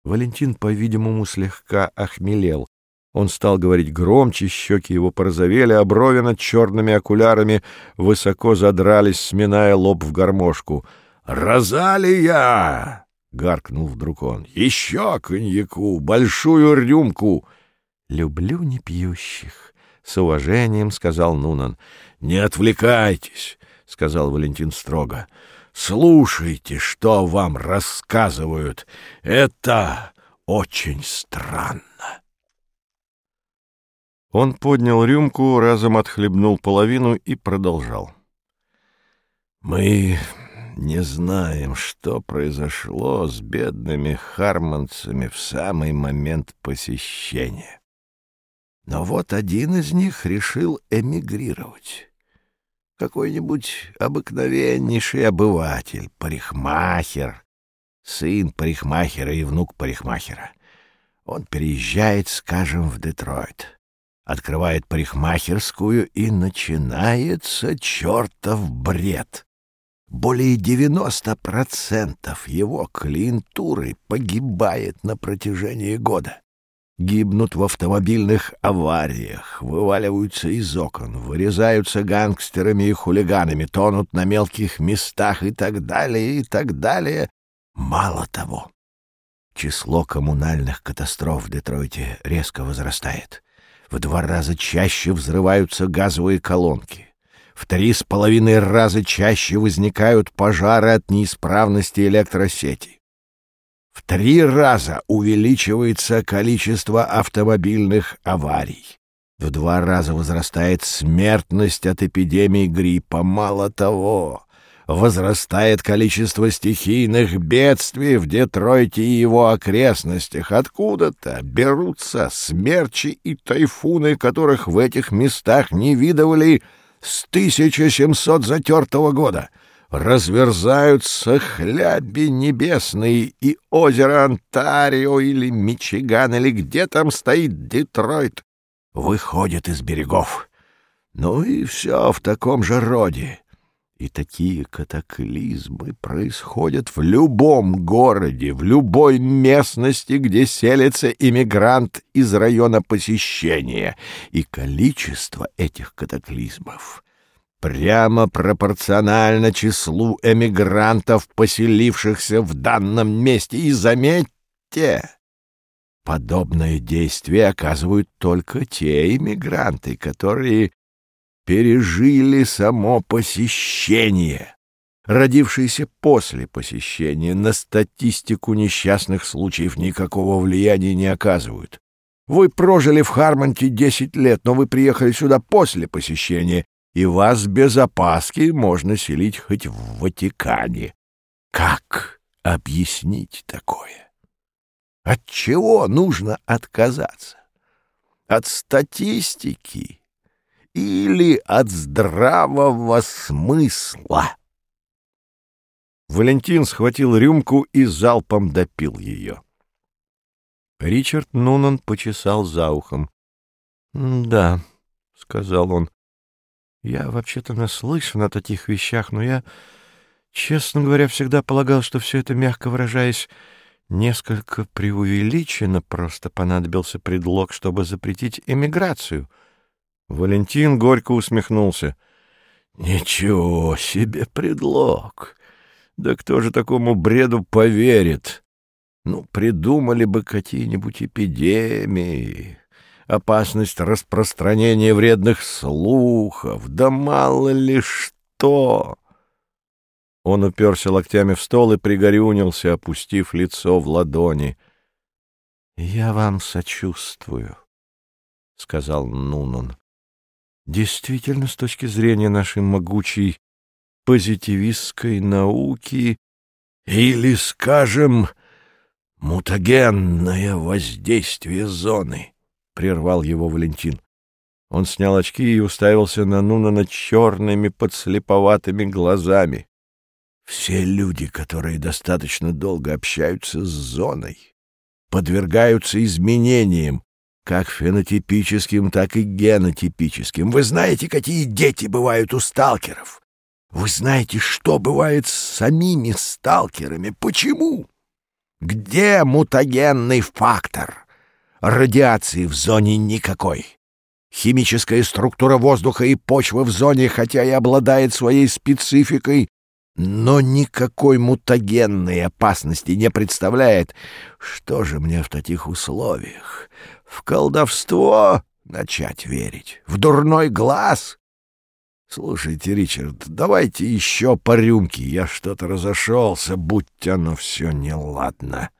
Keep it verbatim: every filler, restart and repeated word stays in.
Валентин, по-видимому, слегка охмелел. Он стал говорить громче, щеки его порозовели, а брови над черными окулярами высоко задрались, сминая лоб в гармошку. «Розалия!» — гаркнул вдруг он. «Еще коньяку! Большую рюмку!» «Люблю непьющих», — с уважением сказал Нунан. «Не отвлекайтесь», — сказал Валентин строго. «Слушайте, что вам рассказывают. Это очень странно». Он поднял рюмку, разом отхлебнул половину и продолжал. «Мы не знаем, что произошло с бедными хармонцами в самый момент посещения. Но вот один из них решил эмигрировать. Какой-нибудь обыкновеннейший обыватель, парикмахер, сын парикмахера и внук парикмахера. Он переезжает, скажем, в Детройт, открывает парикмахерскую, и начинается чертов бред. Более девяноста процентов его клиентуры погибает на протяжении года. Гибнут в автомобильных авариях, вываливаются из окон, вырезаются гангстерами и хулиганами, тонут на мелких местах и так далее, и так далее. Мало того, число коммунальных катастроф в Детройте резко возрастает. В два раза чаще взрываются газовые колонки. В три с половиной раза чаще возникают пожары от неисправности электросети. В три раза увеличивается количество автомобильных аварий. В два раза возрастает смертность от эпидемии гриппа. Мало того, возрастает количество стихийных бедствий в Детройте и его окрестностях. Откуда-то берутся смерчи и тайфуны, которых в этих местах не видывали с тысяча семьсот затертого года. Разверзаются хляби небесные, и озеро Онтарио или Мичиган, или где там стоит Детройт, выходит из берегов. Ну и все в таком же роде. И такие катаклизмы происходят в любом городе, в любой местности, где селится иммигрант из района посещения. И количество этих катаклизмов прямо пропорционально числу эмигрантов, поселившихся в данном месте. И заметьте, подобное действие оказывают только те эмигранты, которые пережили само посещение. Родившиеся после посещения на статистику несчастных случаев никакого влияния не оказывают. Вы прожили в Хармонте десять лет, но вы приехали сюда после посещения, и вас без опаски можно селить хоть в Ватикане. Как объяснить такое? От чего нужно отказаться? От статистики или от здравого смысла? Валентин схватил рюмку и залпом допил ее. Ричард Нунан почесал за ухом. — Да, — сказал он, — я вообще-то наслышан о таких вещах, но я, честно говоря, всегда полагал, что все это, мягко выражаясь, несколько преувеличено, просто понадобился предлог, чтобы запретить эмиграцию. Валентин горько усмехнулся. — Ничего себе предлог! Да кто же такому бреду поверит? Ну, придумали бы какие-нибудь эпидемии, опасность распространения вредных слухов, да мало ли что. Он уперся локтями в стол и пригорюнился, опустив лицо в ладони. — Я вам сочувствую, — сказал Нунан. — Действительно, с точки зрения нашей могучей позитивистской науки, или, скажем, мутагенное воздействие зоны, — прервал его Валентин. Он снял очки и уставился на Нунана черными подслеповатыми глазами. Все люди, которые достаточно долго общаются с зоной, подвергаются изменениям, как фенотипическим, так и генотипическим. Вы знаете, какие дети бывают у сталкеров? Вы знаете, что бывает с самими сталкерами? Почему? Где мутагенный фактор? Радиации в зоне никакой. Химическая структура воздуха и почвы в зоне, хотя и обладает своей спецификой, но никакой мутагенной опасности не представляет. Что же мне в таких условиях? В колдовство начать верить? В дурной глаз? Слушайте, Ричард, давайте еще по рюмке. Я что-то разошелся, будь оно все неладно.